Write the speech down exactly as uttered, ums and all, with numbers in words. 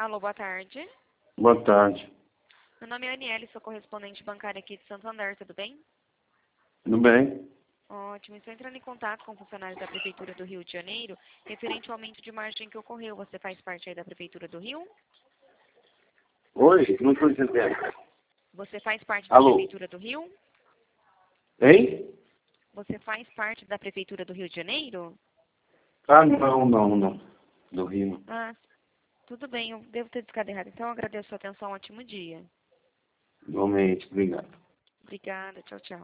Alô, boa tarde. Boa tarde. Meu nome é Aniele, sou correspondente bancária aqui de Santo André, tudo bem? Tudo bem? Ótimo, estou entrando em contato com funcionários da Prefeitura do Rio de Janeiro, referente ao aumento de margem que ocorreu. Você faz parte aí da Prefeitura do Rio? Oi, não estou entendendo. Você faz parte da Alô? Prefeitura do Rio? Hein? Você faz parte da Prefeitura do Rio de Janeiro? Ah, não, não, não. Do Rio. Ah, tudo bem, eu devo ter ficado errado. Então, eu agradeço a sua atenção, um ótimo dia. Igualmente, obrigado. Obrigada, tchau, tchau.